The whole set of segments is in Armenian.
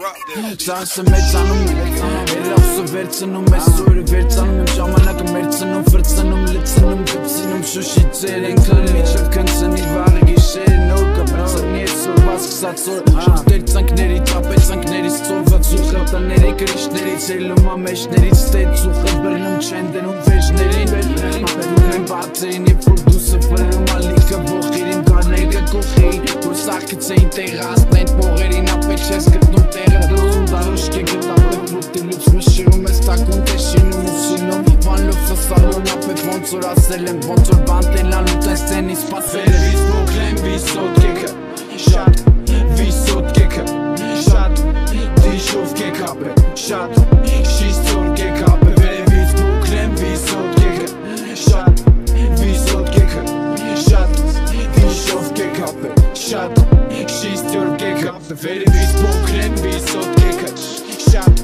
Սարսը մեծանում երախսը վերցնում ես սուրը վերցանում եմ ժամանակը մերցնում վրցնում լցնում գպցնում շուշի ծեր են կլն միջև կնցնի վաղը գիշերը նոր կպրծնի ես սորվա սկսած որ շուտեր ծանքների ծապել ծանքներից ծորված ուխը տների գրիշներից ելում ամեջներից ստետ ուխը բրնում չեն դնում վեջներին ապետում բարձերին և որ դուսը վրում ալիքը ողերին գարները կողեին որ սաղկցեին տեղասնեն պողերին ապետ չես գտնում տեղը դրում դարոշկ է գտապել ոտիլուց մշիրում ես տակում տեսինում ուսինում վանլոքսը սալոն ապետ ոնց որ ասել եմ ոնց որ բանտելան ուտեն ստենի սպասել վիս բոքլեն վիսոտ կեքը շատ վիսոտ կեքը շատ դիշով կեք ապել շատ շիստոր կեք ապել վերևից բոքլեն վիսոտ կեքը շատ վիսոտ կեքը շատ դիշով կեք ապել շատ շիստոր կեք ապել վերևից բոքլեն վիսոտ կեքը շատ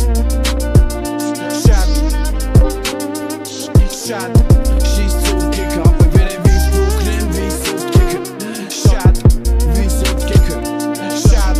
Shot, she's too kick up, but very beast Brooklyn, beast so kicker. Shot, beast so kicker. Shot.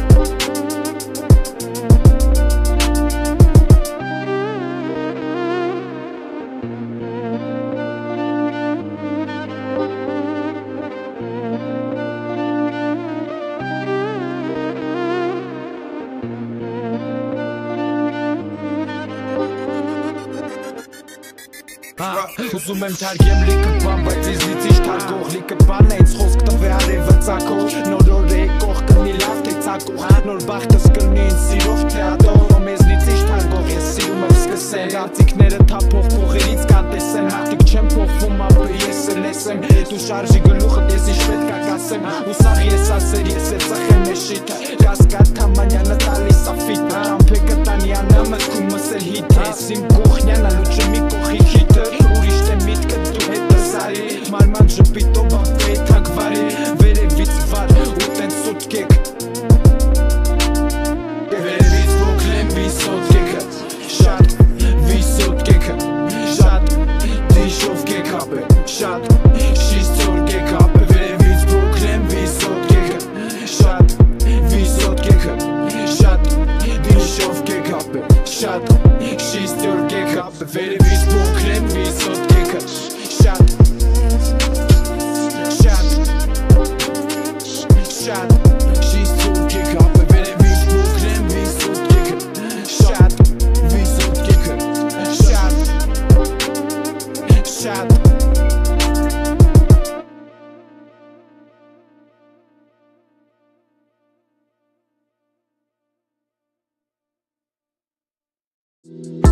Ուզում եմ թարգեմ լիքը բան, բայց իզնից իշ թարգող լիքը բան է ինձ խոսք տվե արևը ծակող նոր օր է կող կնի լավ թե ծակող նոր բախտս կնի ինձ սիրող թե ադող մեզնից իշ թարգող ես սիրում եմ սկսել արտիկները թափող կողերից կանտեսեմ հատիկ չեմ փոխվում ապը ես լեսեմ դու շարժի գլուխդ ես իշ պետք է կասեմ ու սաղ ես ասեր ես է ծախեմ է շիթը կասկատ թամանյանը տալիս افիտ ճամփեկը տանյանը մտքումս էլ հիտ է ես իմ կողնյանը լուչը մի կողի հիտը ուրիշ թե միտքը դու հետը սարի մարման ժպիտով ապե թակվարի վերևից վար ու տեն սուտ կեք վերևից բոքլեն վիսոտ կեքը շատ վիսոտ կեքը շատ դիշով կեք ապե շատ շիստոր կեք ապե վերևից բոքլեն վիսոտ կեքը շատ վիսոտ կեքը շատ դիշով կեք ապե շատ շիստոր կեք ապե վերևից բոքլեն վիսոտ կեքը շատ Shot, she's too kick up, but very big Brooklyn, be so kicker. Shot, be so kicker. Shot, shot.